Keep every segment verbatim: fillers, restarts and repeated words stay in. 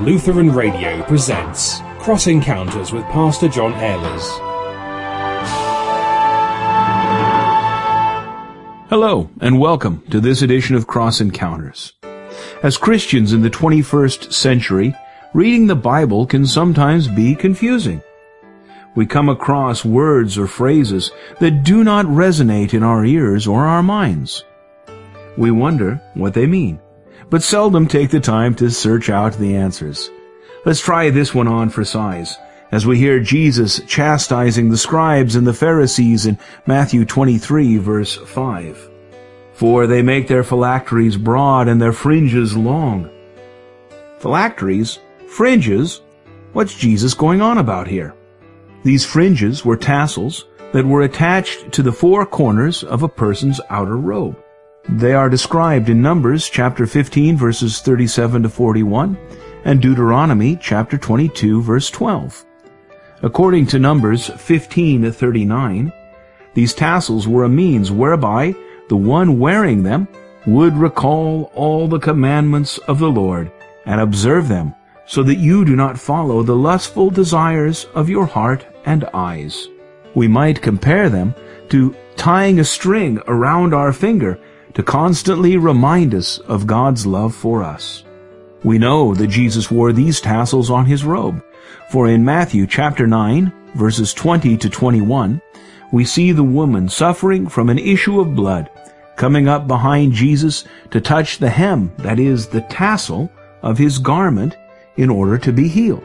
Lutheran Radio presents Cross Encounters with Pastor John Ehlers. Hello, and welcome to this edition of Cross Encounters. As Christians in the twenty-first century, reading the Bible can sometimes be confusing. We come across words or phrases that do not resonate in our ears or our minds. We wonder what they mean, but seldom take the time to search out the answers. Let's try this one on for size, as we hear Jesus chastising the scribes and the Pharisees in Matthew twenty-three, verse five. For they make their phylacteries broad and their fringes long. Phylacteries? Fringes? What's Jesus going on about here? These fringes were tassels that were attached to the four corners of a person's outer robe. They are described in Numbers chapter fifteen, verses thirty-seven to forty-one, and Deuteronomy chapter twenty-two, verse twelve. According to Numbers fifteen to thirty-nine, these tassels were a means whereby the one wearing them would recall all the commandments of the Lord and observe them, so that you do not follow the lustful desires of your heart and eyes. We might compare them to tying a string around our finger to constantly remind us of God's love for us. We know that Jesus wore these tassels on his robe, for in Matthew chapter nine, verses twenty to twenty-one, we see the woman suffering from an issue of blood coming up behind Jesus to touch the hem, that is, the tassel, of his garment in order to be healed.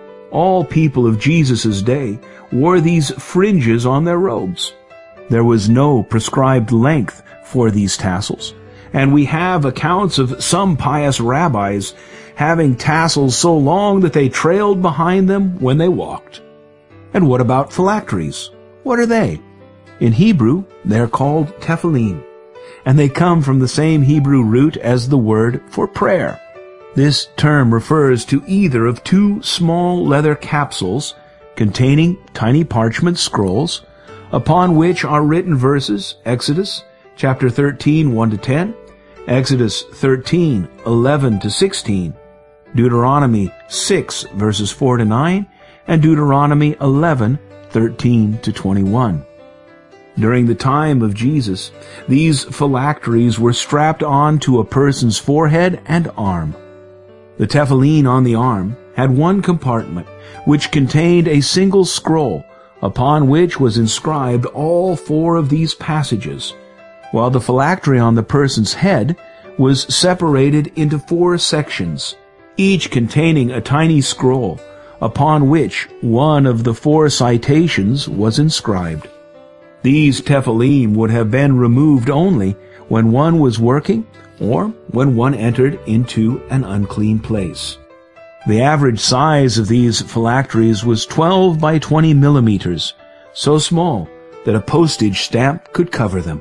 All people of Jesus' day wore these fringes on their robes. There was no prescribed length for these tassels, and we have accounts of some pious rabbis having tassels so long that they trailed behind them when they walked. And what about phylacteries? What are they? In Hebrew, they're called tefillin, and they come from the same Hebrew root as the word for prayer. This term refers to either of two small leather capsules containing tiny parchment scrolls upon which are written verses, Exodus chapter thirteen, one to ten, Exodus thirteen, eleven to sixteen, Deuteronomy six, verses four to nine, and Deuteronomy eleven, thirteen to twenty-one. During the time of Jesus, these phylacteries were strapped on to a person's forehead and arm. The tefillin on the arm had one compartment, which contained a single scroll, upon which was inscribed all four of these passages, while the phylactery on the person's head was separated into four sections, each containing a tiny scroll, upon which one of the four citations was inscribed. These tefillin would have been removed only when one was working or when one entered into an unclean place. The average size of these phylacteries was twelve by twenty millimeters, so small that a postage stamp could cover them.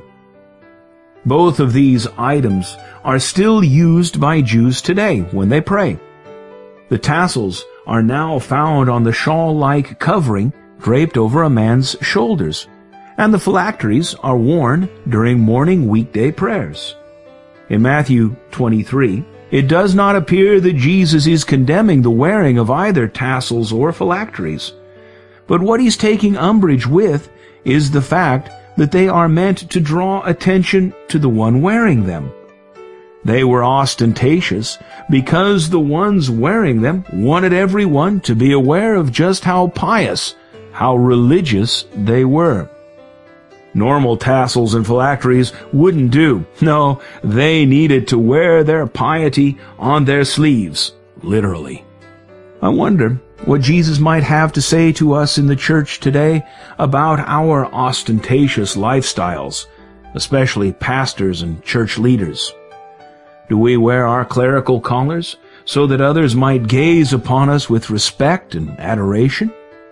Both of these items are still used by Jews today when they pray. The tassels are now found on the shawl-like covering draped over a man's shoulders, and the phylacteries are worn during morning weekday prayers. In Matthew twenty-three, it does not appear that Jesus is condemning the wearing of either tassels or phylacteries, but what he's taking umbrage with is the fact that they are meant to draw attention to the one wearing them. They were ostentatious because the ones wearing them wanted everyone to be aware of just how pious, how religious they were. Normal tassels and phylacteries wouldn't do. No, they needed to wear their piety on their sleeves, literally. I wonder what Jesus might have to say to us in the church today about our ostentatious lifestyles, especially pastors and church leaders. Do we wear our clerical collars so that others might gaze upon us with respect and adoration?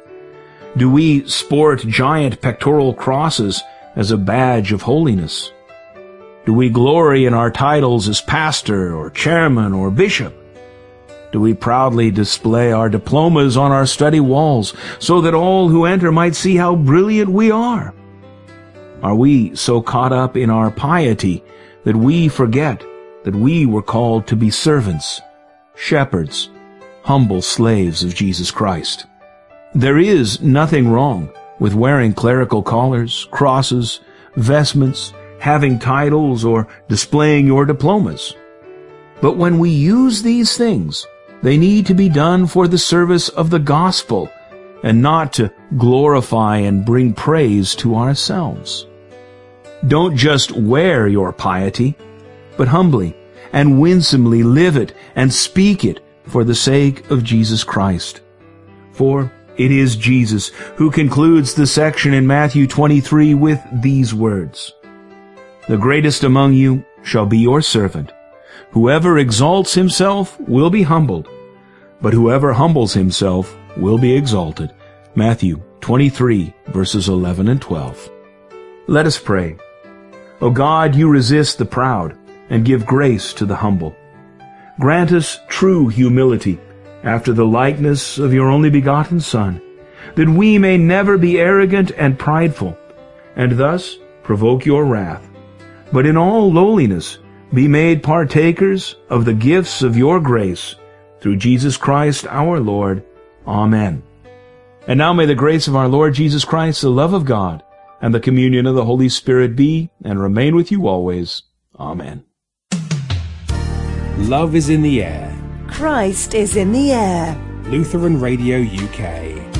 Do we sport giant pectoral crosses as a badge of holiness? Do we glory in our titles as pastor or chairman or bishop? Do we proudly display our diplomas on our study walls so that all who enter might see how brilliant we are? Are we so caught up in our piety that we forget that we were called to be servants, shepherds, humble slaves of Jesus Christ. There is nothing wrong with wearing clerical collars, crosses, vestments, having titles, or displaying your diplomas. But when we use these things, they need to be done for the service of the gospel and not to glorify and bring praise to ourselves. Don't just wear your piety, but humbly and winsomely live it and speak it for the sake of Jesus Christ. For it is Jesus who concludes the section in Matthew twenty-three with these words, "The greatest among you shall be your servant. Whoever exalts himself will be humbled, but whoever humbles himself will be exalted." Matthew twenty-three, verses eleven and twelve. Let us pray. O God, you resist the proud and give grace to the humble. Grant us true humility after the likeness of your only begotten Son, that we may never be arrogant and prideful, and thus provoke your wrath, but in all lowliness be made partakers of the gifts of your grace, through Jesus Christ our Lord. Amen. And now may the grace of our Lord Jesus Christ, the love of God, and the communion of the Holy Spirit be and remain with you always. Amen. Love is in the air. Christ is in the air. Lutheran Radio U K.